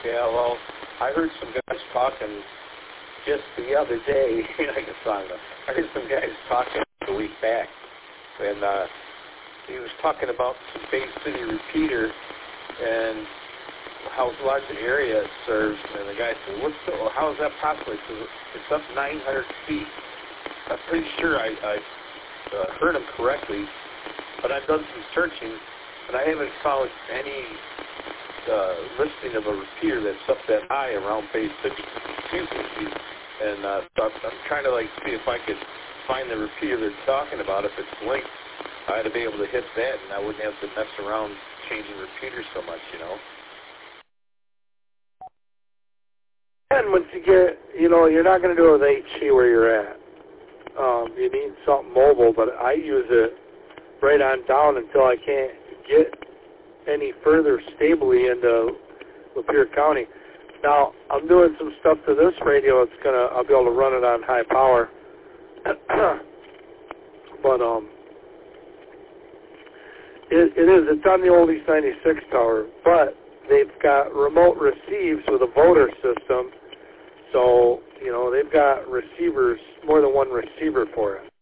Yeah, well, I heard some guys talking just the other day. I guess I heard some guys talking a week back, and he was talking about some Bay City repeater and how large an area it serves. And the guy said, how is that possible? He said, it's up 900 feet. I'm pretty sure I heard him correctly, but I've done some searching, and I haven't found any listing of a repeater that's up that high around Bay City. And so I'm trying to see if I could find the repeater they're talking about. If it's linked, I had to be able to hit that, and I wouldn't have to mess around changing repeaters so much, And once you get, you're not going to do it with HC where you're at. You need something mobile, but I use it right on down until I can't get any further stably into Lapeer County. Now, I'm doing some stuff to this radio. I'll be able to run it on high power. But it's on the old East 96 tower, but they've got remote receives with a voter system. So, they've got receivers, more than one receiver for it.